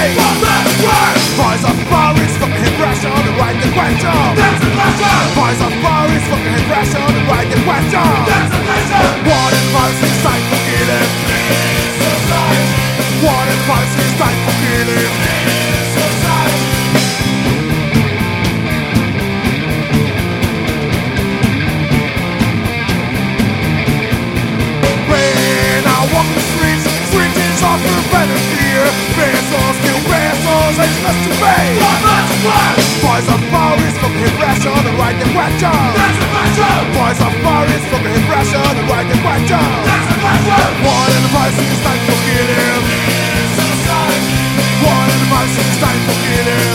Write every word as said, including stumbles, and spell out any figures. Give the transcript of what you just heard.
fate. Boys of fire is fucking hit rash on the right and question. Boys of fire is fucking hit rash on the right and question. One and five, six, time for killing. One and five, six, time for killing. When I walk the streets, streets offer better fear. Pesos, still pesos, it's less to pay. Boys of fire is fucking hit rash on the right and question. Boys of fire is fucking hit rash on the right and question. One and five, six, time for killing. One and five, six, time for killing.